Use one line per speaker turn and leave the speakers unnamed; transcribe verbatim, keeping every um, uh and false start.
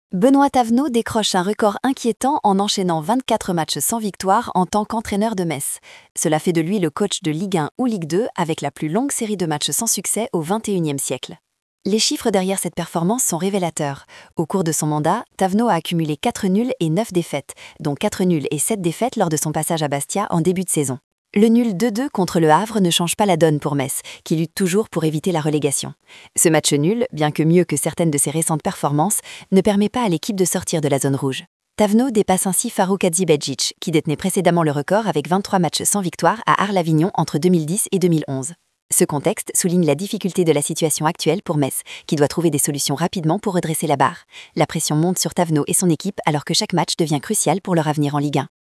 Benoît Thavenot décroche un record inquiétant en enchaînant vingt-quatre matchs sans victoire en tant qu'entraîneur de Metz. Cela fait de lui le coach de Ligue un ou Ligue deux avec la plus longue série de matchs sans succès au vingt et unième siècle. Les chiffres derrière cette performance sont révélateurs. Au cours de son mandat, Thavenot a accumulé quatre nuls et neuf défaites, dont quatre nuls et sept défaites lors de son passage à Bastia en début de saison. Le nul deux deux contre le Havre ne change pas la donne pour Metz, qui lutte toujours pour éviter la relégation. Ce match nul, bien que mieux que certaines de ses récentes performances, ne permet pas à l'équipe de sortir de la zone rouge. Thavenot dépasse ainsi Farouk Hadzibejic, qui détenait précédemment le record avec vingt-trois matchs sans victoire à Arles-Avignon entre deux mille dix et deux mille onze. Ce contexte souligne la difficulté de la situation actuelle pour Metz, qui doit trouver des solutions rapidement pour redresser la barre. La pression monte sur Thavenot et son équipe alors que chaque match devient crucial pour leur avenir en Ligue un.